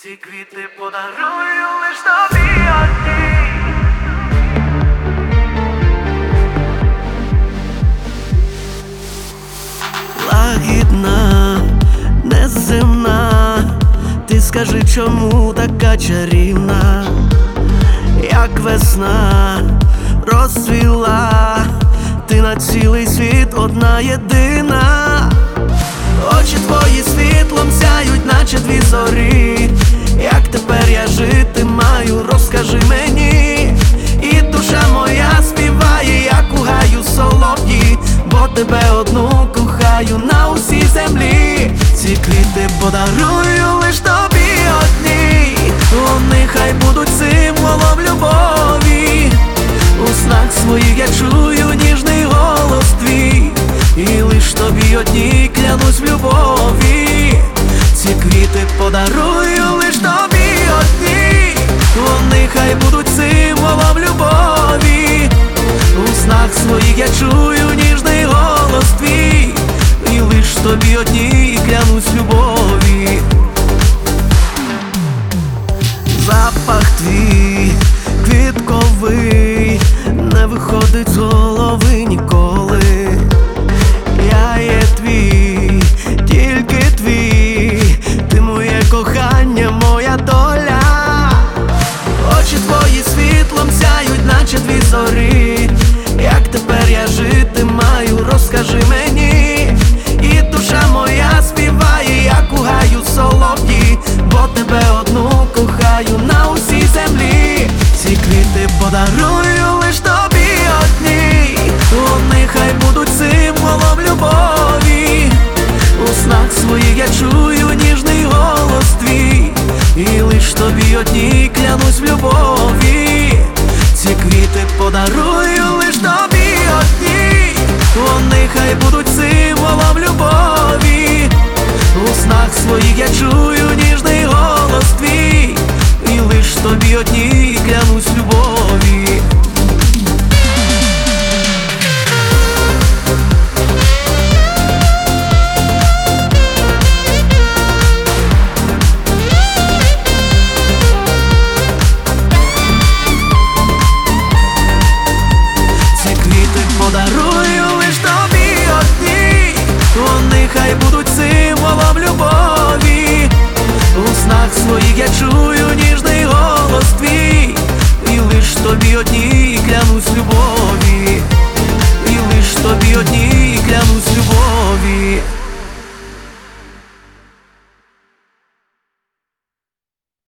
Ці квіти подарую лиш тобі одній. Лагідна, неземна, ти скажи, чому така чарівна, як весна розцвіла, ти на цілий світ одна єдина. Очі твої світлом сяють, наче дві зорі. Як тепер я жити маю, розкажи мені. І душа моя співає, як у гаю солов'ї, бо тебе одну кохаю на усій землі. Ці квіти подарую лиш тобі одній. Вони хай будуть символом любові. У снах своїх я чую ніжний голос твій, і лиш тобі одній клянусь в любові. Ці квіти подарую лиш тобі одній. Вони хай будуть символом любові. У снах своїх я чую ніжний голос твій, і лиш тобі одній клянусь в любові. Запах твій квітковий не виходить з голови ніколи. Я є твій, тільки твій, ти моє кохання, моя доля. Очі твої світлом сяють, наче дві зорі. Як тепер я жити маю, розкажи мені. І душа моя співає, як у гаю солов'ї, бо тебе одну кохаю на усій землі. Ці квіти подарую лиш тобі одній. Вони хай будуть символом любові. У снах своїх я чую ніжний голос твій, і лиш тобі одній клянусь в любові. Ці квіти подарую лиш тобі одній. Вони хай будуть символом любові. У снах своїх я чую ніжний голос твій, і лиш тобі одній клянусь в любові. Подарую лиш тобі одній. Вони хай будуть символом любові. У снах своїх я чую ніжний голос твій, і лиш тобі одній клянусь любові. І лиш тобі одній клянусь любові.